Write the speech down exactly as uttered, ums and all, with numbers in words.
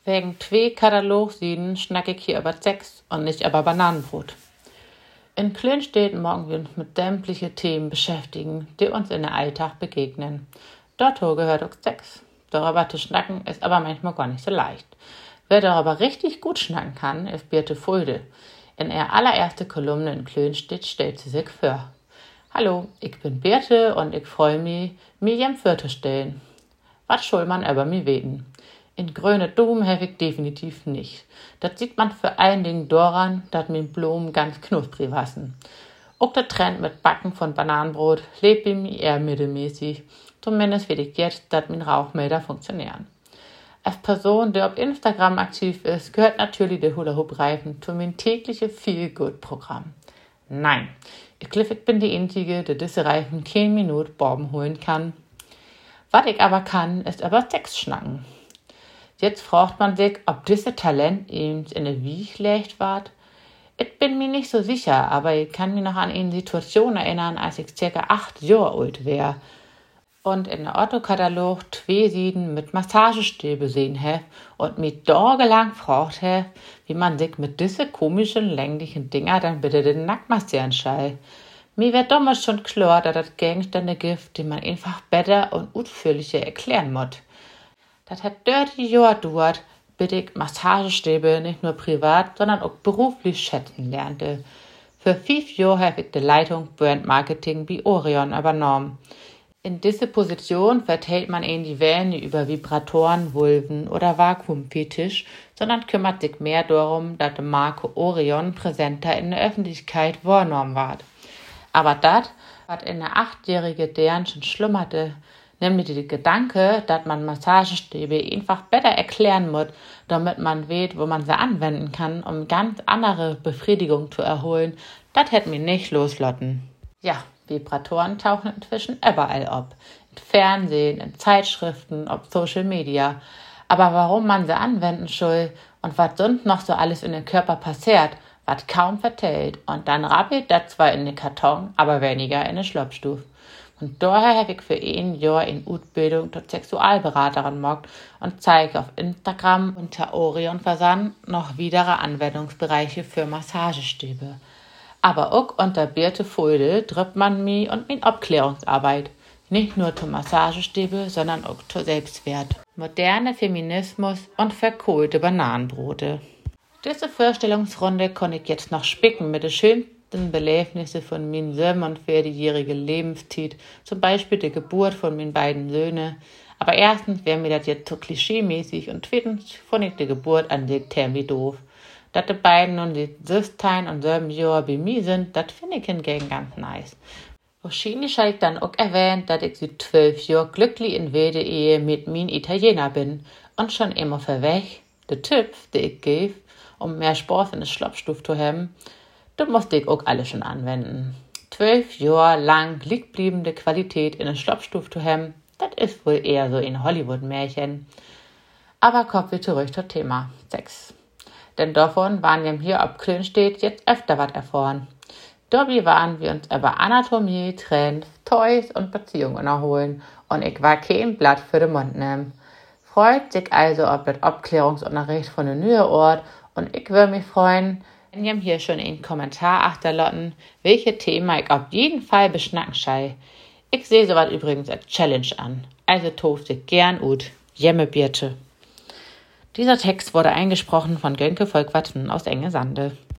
Wegen zwei Katalogsieden schnack ich hier über Sex und nicht über Bananenbrot. In Klönstedt morgen wir uns mit dämlichen Themen beschäftigen, die uns in der Alltag begegnen. Dazu gehört auch Sex. Darüber zu schnacken ist aber manchmal gar nicht so leicht. Wer darüber richtig gut schnacken kann, ist Birte Fulde. In ihrer allerersten Kolumne in Klönstedt stellt sie sich vor. Hallo, ich bin Birte und ich freue mich, mir jem vorzustellen. Was soll man über mich weten? In grüne Dom habe ich definitiv nicht. Das sieht man vor allen Dingen daran, dass mein Blumen ganz knusprig wassen. Auch der Trend mit Backen von Bananenbrot lebt bei mir eher mittelmäßig. Zumindest weiß ich jetzt, dass mein Rauchmelder funktionieren. Als Person, die auf Instagram aktiv ist, gehört natürlich der Hula-Hoop-Reifen zu meinem täglichen Feel-Good-Programm. Nein, ich glaube, ich bin die Einzige, die diese Reifen keine Minute Borben holen kann. Was ich aber kann, ist über Sex schnacken. Jetzt fragt man sich, ob dieses Talent ihm in der Wieg legt ward. Ich bin mir nicht so sicher, aber ich kann mich noch an eine Situation erinnern, als ich circa acht Jahre alt wäre und in der Otto-Katalog zwei Sieden mit Massagestäbe sehen habe und mich tagelang gefragt habe, wie man sich mit diesen komischen, länglichen Dinger dann bitte den Nack massieren soll. Mir wird damals schon klar, dass das Gegenstände gibt, die man einfach besser und ausführlicher erklären muss. Das hat dreißig Jahre gedauert, bis ich Massagestäbe nicht nur privat, sondern auch beruflich schätzen lernte. Für fünf Jahre habe ich die Leitung Brand Marketing bei Orion übernommen. In dieser Position verteilt man ihnen die Wellen über Vibratoren, Vulven oder Vakuumfetisch, sondern kümmert sich mehr darum, dass die Marke Orion präsenter in der Öffentlichkeit wahrgenommen wird. Aber das, was in der achtjährigen Dern schon schlummerte, nämlich der Gedanke, dass man Massagestäbe einfach besser erklären muss, damit man weiß, wo man sie anwenden kann, um ganz andere Befriedigung zu erholen, das hätte mir nicht loslotten. Ja, Vibratoren tauchen inzwischen überall auf. In Fernsehen, in Zeitschriften, auf Social Media. Aber warum man sie anwenden soll und was sonst noch so alles in den Körper passiert, wird kaum vertellt. Und dann rappelt das zwar in den Karton, aber weniger in den Schlopfstuf. Und daher habe ich für ein Jahr in Ausbildung zur Sexualberaterin gemacht und zeige auf Instagram unter Orion Versand noch weitere Anwendungsbereiche für Massagestäbe. Aber auch unter Birte Fulde trifft man mich und meine Aufklärungsarbeit. Nicht nur zu Massagestäbe, sondern auch zu Selbstwert. Moderne Feminismus und verkohlte Bananenbrote. Diese Vorstellungsrunde kann ich jetzt noch spicken mit den schönsten Belebnissen von meinen sieben- und vierzigjährigen Lebenszeit, zum Beispiel die Geburt von meinen beiden Söhnen. Aber erstens wäre mir das jetzt zu klischeemäßig und zweitens fand ich die Geburt an sich ziemlich doof. Dass die beiden nun die sechzehn und sieben Jahre bei mir sind, das finde ich hingegen ganz nice. Wahrscheinlich habe ich dann auch erwähnt, dass ich seit zwölf Jahren glücklich in wilde Ehe mit meinem Italiener bin und schon immer verweg. Die Tipps, die ich gebe, um mehr Spaß in der Schlopfstuf zu haben, das musste ich auch alle schon anwenden. Zwölf Jahre lang liebliebende Qualität in der Schlopfstuf zu haben, das ist wohl eher so ein Hollywood-Märchen. Aber kommen wir zurück zum Thema Sex. Denn davon waren wir hier auf Klönstedt jetzt öfter was erfahren. Dabei waren wir uns über Anatomie, Trends, Toys und Beziehungen erholen und ich war kein Blatt für den Mund nehmen. Freut sich also auf das Abklärungsunterricht von dem neuen Ort und ich würde mich freuen, wenn ihr hier schon einen Kommentar achterlassen, welche Thema ich auf jeden Fall beschnacken soll. Ich sehe sowas übrigens als Challenge an. Also toft sich gern ut. Jemme Birte. Dieser Text wurde eingesprochen von Gönke Volkwarten aus Engesande.